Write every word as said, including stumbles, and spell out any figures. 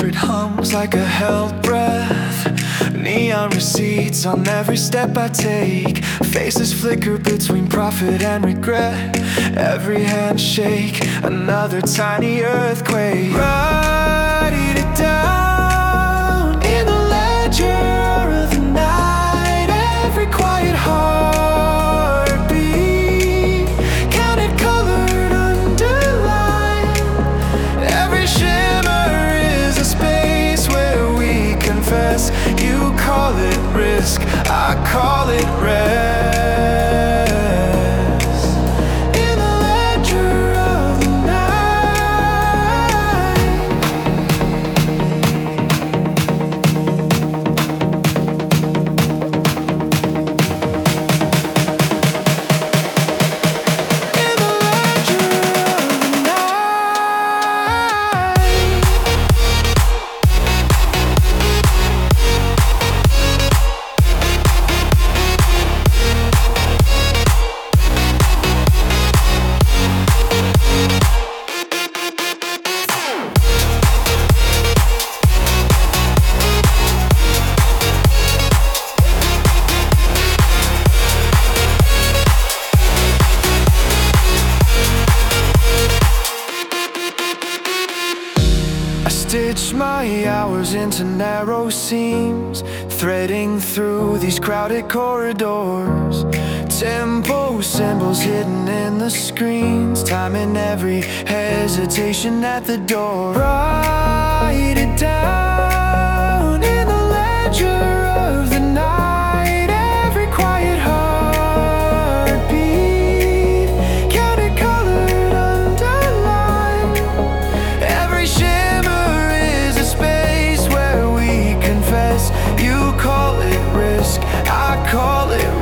It hums like a held breath. Neon receipts on every step I take. Faces flicker between profit and regret. Every handshake, another tiny earthquake. Write it down in the ledger of the night. Every quiet heartbeat, counted, colored, underlined. Every shimmer is a space where we confess. You call it risk, I call it rest. In the ledger of the stitch my hours into narrow seams, threading through these crowded corridors. Tempo symbols hidden in the screens, timing every hesitation at the door. Write it down in the ledger of the night. Every quiet heartbeat, counted, colored, underlined. Every shimmer is a space where we confess. You call it risk, I call it